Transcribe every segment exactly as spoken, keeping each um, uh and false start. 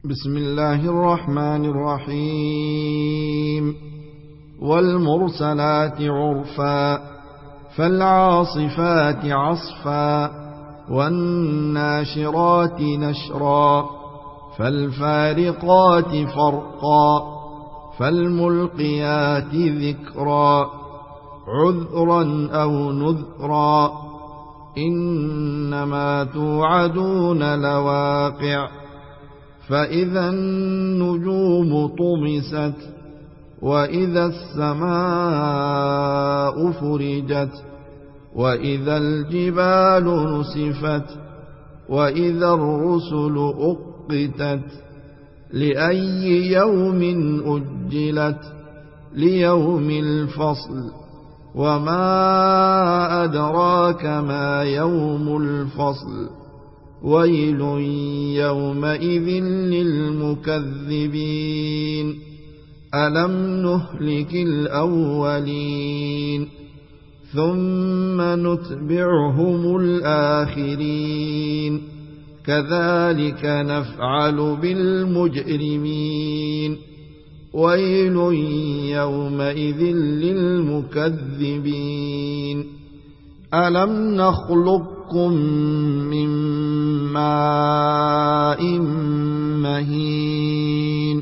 بسم الله الرحمن الرحيم والمرسلات عرفا فالعاصفات عصفا والناشرات نشرا فالفارقات فرقا فالملقيات ذكرا عذرا أو نذرا إنما توعدون لواقع فإذا النجوم طمست وإذا السماء فرجت وإذا الجبال نسفت وإذا الرسل أقتت لأي يوم أجلت ليوم الفصل وما أدراك ما يوم الفصل ويل يومئذ للمكذبين ألم نهلك الأولين ثم نتبعهم الآخرين كذلك نفعل بالمجرمين ويل يومئذ للمكذبين ألم نخلقكم من ماء مهين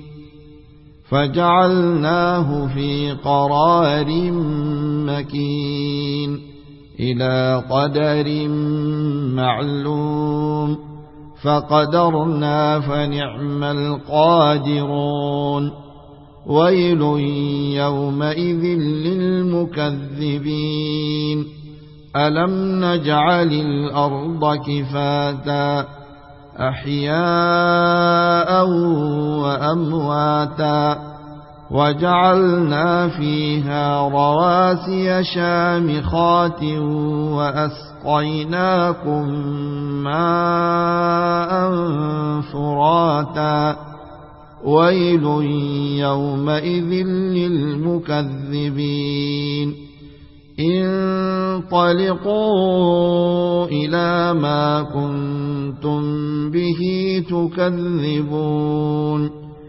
فجعلناه في قرار مكين إلى قدر معلوم فقدرنا فنعم القادرون ويل يومئذ للمكذبين ألم نجعل الأرض كفاتا أحياء وأمواتا وجعلنا فيها رواسي شامخات وأسقيناكم ماء فراتا ويل يومئذ للمكذبين انطلقوا إلى ما كنتم به تكذبون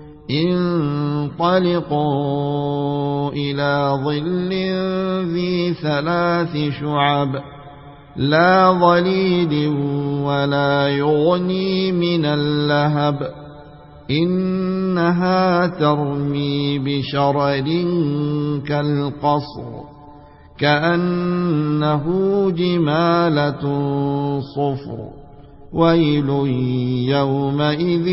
انطلقوا إلى ظل ذي ثلاث شعب لا ظليل ولا يغني من اللهب إنها ترمي بشرر كالقصر كأنه جمالة صفر ويل يومئذ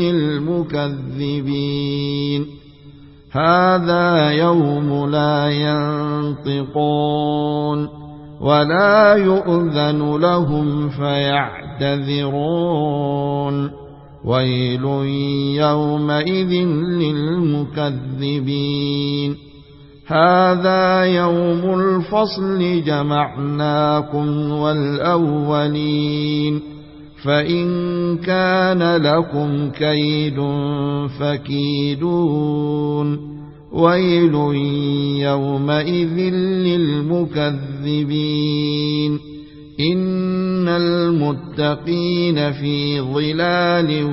للمكذبين هذا يوم لا ينطقون ولا يؤذن لهم فيعتذرون ويل يومئذ للمكذبين هذا يوم الفصل جمعناكم والأولين فإن كان لكم كيد فكيدون ويل يومئذ للمكذبين إن المتقين في ظلال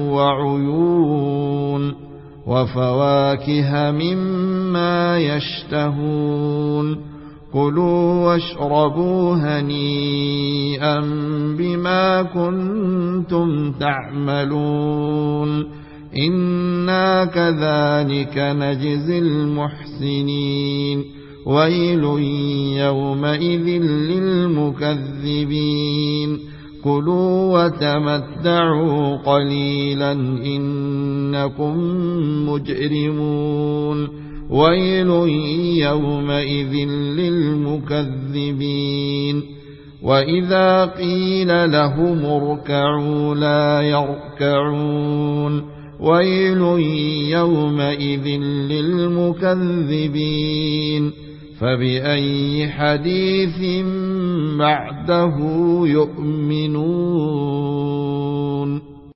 وعيون وفواكه مما يشتهون كلوا واشربوا هنيئا بما كنتم تعملون إنا كذلك نجزي المحسنين ويل يومئذ للمكذبين كلوا وتمتعوا قليلا إنكم مجرمون ويل يومئذ للمكذبين وإذا قيل لهم اركعوا لا يركعون ويل يومئذ للمكذبين فبأي حديث بعده يؤمنون